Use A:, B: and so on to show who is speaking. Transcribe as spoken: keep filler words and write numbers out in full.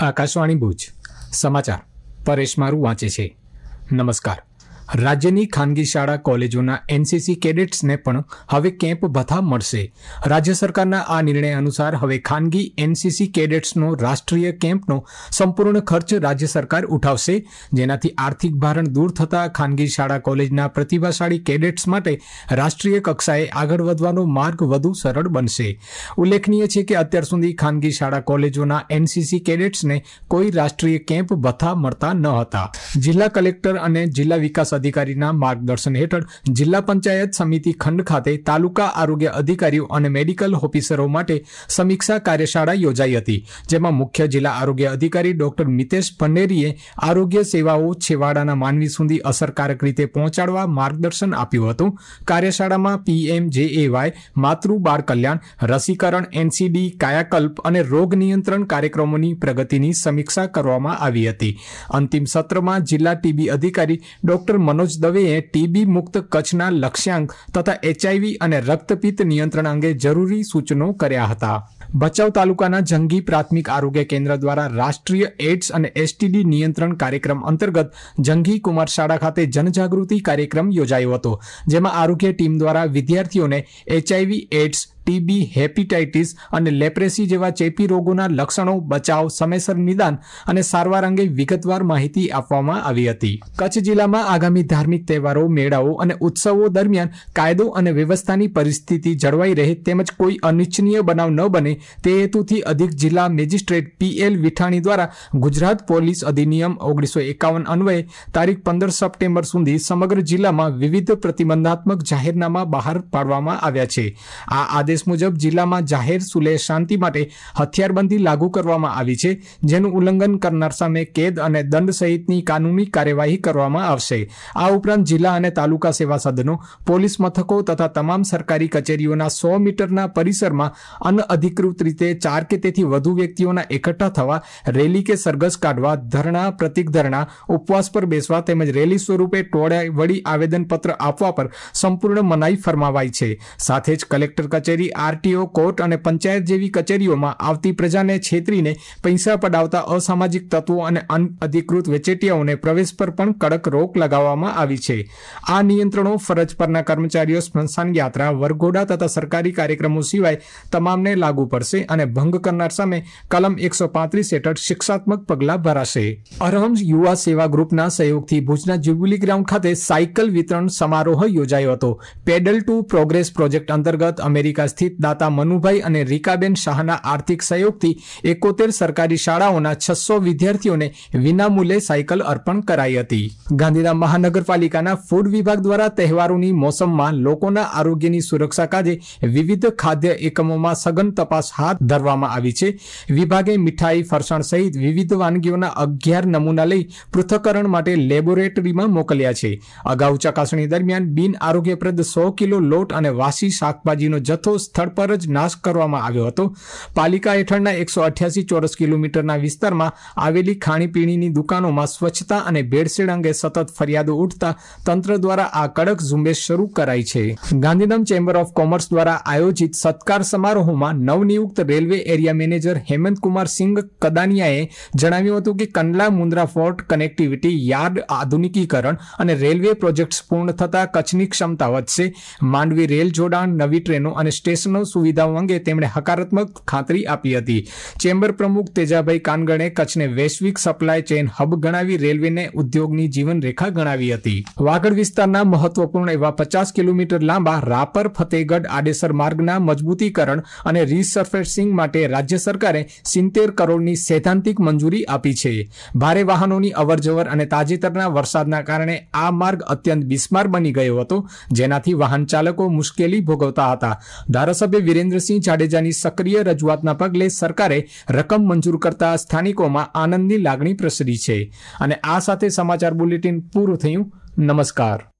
A: આકાશવાણી ભુજ સમાચાર પરેશ મારું વાંચે છે। નમસ્કાર। રાજ્યની ખાનગી શાળા કોલેજોના એનસીસી કેડેટ્સને પણ હવે કેમ્પ ભથ્થા મળશે। રાજ્ય સરકારના આ નિર્ણય અનુસાર હવે ખાનગી એનસીસી કેડેટ્સનો રાષ્ટ્રીય કેમ્પનો સંપૂર્ણ ખર્ચ રાજ્ય સરકાર ઉઠાવશે, જેનાથી આર્થિક ભારણ દૂર થતા ખાનગી શાળા કોલેજના પ્રતિભાશાળી કેડેટ્સ માટે રાષ્ટ્રીય કક્ષાએ આગળ વધવાનો માર્ગ વધુ સરળ બનશે। ઉલ્લેખનીય છે કે અત્યાર સુધી ખાનગી શાળા કોલેજોના એનસીસી કેડેટ્સને કોઈ રાષ્ટ્રીય કેમ્પ ભથ્થા મળતા ન હતા। જિલ્લા કલેક્ટર અને જિલ્લા વિકાસ અધિકારીના માર્ગદર્શન હેઠળ જિલ્લા પંચાયત સમિતિ ખંડ ખાતે તાલુકા આરોગ્ય અધિકારીઓ અને મેડિકલ ઓફિસરો માટે સમીક્ષા કાર્યશાળા યોજાઈ હતી, જેમાં મુખ્ય જિલ્લા આરોગ્ય અધિકારી ડોક્ટર મિતેશ ભંડેરીએ આરોગ્ય સેવાઓ છેવાડાના માનવી સુધી અસરકારક રીતે પહોંચાડવા માર્ગદર્શન આપ્યું હતું। કાર્યશાળામાં પીએમજેએવાય, માતૃ બાળ કલ્યાણ, રસીકરણ, એનસીડી, કાયાકલ્પ અને રોગ નિયંત્રણ કાર્યક્રમોની પ્રગતિની સમીક્ષા કરવામાં આવી હતી। અંતિમ સત્રમાં જિલ્લા ટીબી અધિકારી ડોક્ટર મનોજ દવેએ ટીબી મુક્ત કચ્છના લક્ષ્યાંક તથા એચઆઈવી અને રક્તપિત્ત નિયંત્રણ અંગે જરૂરી સૂચનો કર્યા હતા। ભચાઉ તાલુકાના જંગી પ્રાથમિક આરોગ્ય કેન્દ્ર દ્વારા રાષ્ટ્રીય એડ્સ અને એસટીડી નિયંત્રણ કાર્યક્રમ અંતર્ગત જંગી કુમાર શાળા ખાતે જનજાગૃતિ કાર્યક્રમ યોજાયો હતો, જેમાં આરોગ્ય ટીમ દ્વારા વિદ્યાર્થીઓને એચઆઈવી, એડ્સ, ટીબી, હેપેટાઇટિસ અને લેપ્રેસી જેવા ચેપી રોગોના લક્ષણો, બચાવ, સમયસર નિદાન અને સારવાર અંગે વિગતવાર માહિતી આપવામાં આવી હતી। કચ્છ જિલ્લામાં આગામી ધાર્મિક તહેવારો, મેળાઓ અને ઉત્સવો દરમિયાન કાયદો અને વ્યવસ્થાની પરિસ્થિતિ જળવાઈ રહે તેમજ કોઈ અનિચ્છનીય બનાવ ન બને તે હેતુથી અધિક જિલ્લા મેજિસ્ટ્રેટ પીએલ વિઠાણી દ્વારા ગુજરાત પોલીસ અધિનિયમ ઓગણીસો એકાવન અન્વયે તારીખ પંદર સપ્ટેમ્બર સુધી સમગ્ર જિલ્લામાં વિવિધ પ્રતિબંધાત્મક જાહેરનામા બહાર પાડવામાં આવ્યા છે। આ આદેશ મુજબ જિલ્લામાં જાહેર સુલેહ શાંતિ માટે હથિયારબંધી લાગુ કરવામાં આવી છે, જેનું ઉલ્લંઘન કરનાર સામે કેદ અને દંડ સહિતની કાનૂની કાર્યવાહી કરવામાં આવશે। આ ઉપરાંત જિલ્લા અને તાલુકા સેવા સદનો, પોલીસ મથકો તથા તમામ સરકારી કચેરીઓના સો મીટરના પરિસરમાં અનઅધિકૃત રીતે ચાર કે તેથી વધુ વ્યક્તિઓના એકઠા થવા, રેલી કે સરઘસ કાઢવા, ધરણા, પ્રતિક ધરણા, ઉપવાસ પર બેસવા તેમજ રેલી સ્વરૂપે ટોળે વળી આવેદનપત્ર આપવા પર સંપૂર્ણ મનાઈ ફરમાવાઈ છે। સાથે જ કલેક્ટર કચેરી, આરટીઓ, કોર્ટ અને પંચાયત જેવી કચેરીઓમાં આવતી પ્રજાને છેતરીને પૈસા પડાવતા અસામાજિક તત્વો અને અનઅધિકૃત વચેટિયાઓને પ્રવેશ પર પણ કડક રોક લગાવવામાં આવી છે। આ નિયંત્રણો ફરજ પરના કર્મચારીઓ, સ્મશાન યાત્રા, વરઘોડા તથા સરકારી કાર્યક્રમો સિવાય તમામને લાગુ પડશે અને ભંગ કરનાર સામે કલમ એકસો પાંત્રીસ હેઠળ શિક્ષાત્મક પગલાં ભરાશે। અરહમ યુવા સેવા ગ્રુપના સહયોગથી ભુજના જ્યુબિલી ગ્રાઉન્ડ ખાતે સાયકલ વિતરણ સમારોહ યોજાયો હતો। પેડલ ટુ પ્રોગ્રેસ પ્રોજેક્ટ અંતર્ગત અમેરિકા સ્થિત દાતા મનુભાઈ અને રીકાબેન શાહના આર્થિક સહયોગથી એકોતેર સરકારી શાળાઓના છસો વિદ્યાર્થીઓને વિનામૂલ્યે સાયકલ અર્પણ કરાઈ હતી। ગાંધીધામ મહાનગરપાલિકાના ફૂડ વિભાગ દ્વારા તહેવારોની મોસમમાં લોકોના આરોગ્યની સુરક્ષા કાજે વિવિધ ખાદ્ય એકમોમાં સઘન તપાસ હાથ ધરવામાં આવી છે। વિભાગે મીઠાઈ, ફરસાણ સહિત વિવિધ વાનગીઓના અગિયાર નમૂના લઈ પૃથ્થકરણ માટે લેબોરેટરીમાં મોકલ્યા છે। અગાઉ ચકાસણી દરમિયાન બિન આરોગ્યપ્રદ સો કિલો લોટ અને વાસી શાકભાજીનો જથ્થો સ્થળ પર જ નાશ કરવામાં આવ્યો હતો। પાલિકા હેઠળના એકસો અઠ્યાસી ચોરસ કિલોમીટરના વિસ્તારમાં આવેલી ખાણીપીણીની દુકાનોમાં સ્વચ્છતા અને ભેળસેળ અંગે સતત ફરિયાદો ઉઠતા તંત્ર દ્વારા આ કડક ઝુંબેશ શરૂ કરાઈ છે। ગાંધીધામ ચેમ્બર ઓફ કોમર્સ દ્વારા આયોજિત સત્કાર સમારોહમાં નવનિયુક્ત railway area manager Hemantkumar Singh કદાનિયાએ જણાવ્યું હતું કે Kandla Mundra port connectivity, yard આધુનિકીકરણ અને રેલવે પ્રોજેક્ટ્સ પૂર્ણ થતા કચ્છની ક્ષમતા વધશે। માંડવી રેલ જોડાણ, નવી ટ્રેનો અને સ્ટેશનો સુવિધાઓ અંગે તેમણે હકારાત્મક ખાતરી આપી હતી। ચેમ્બર પ્રમુખ તેજાભાઈ કાનગણે કચ્છને વૈશ્વિક સપ્લાય ચેઇન હબ ગણાવી રેલવેને ઉદ્યોગની જીવનરેખા ગણાવી હતી। વાગડ વિસ્તારના મહત્વપૂર્ણ એવા પચાસ કિલોમીટર લાંબા રાપર ફતેગઢ આડેસર માર્ગના મજબૂતીકરણ અને રીસર્ફેસિંગ માટે રાજ્ય સરકારે સિત્તેર કરોડની સૈદ્ધાંતિક મંજૂરી આપી છે। ભારે વાહનોની અવરજવર અને તાજેતરના વરસાદના કારણે આ માર્ગ અત્યંત બિસ્માર બની ગયો હતો, જેનાથી વાહન ચાલકો મુશ્કેલી ભોગવતા હતા। ધારાસભ્ય વિરેન્દ્રસિંહ જાડેજાની સક્રિય રજૂઆતના પગલે સરકારે રકમ મંજૂર કરતા સ્થાનિકોમાં આનંદની લાગણી પ્રસરી છે। અને આ સાથે સમાચાર બુલેટિન પૂરું થયું। નમસ્કાર।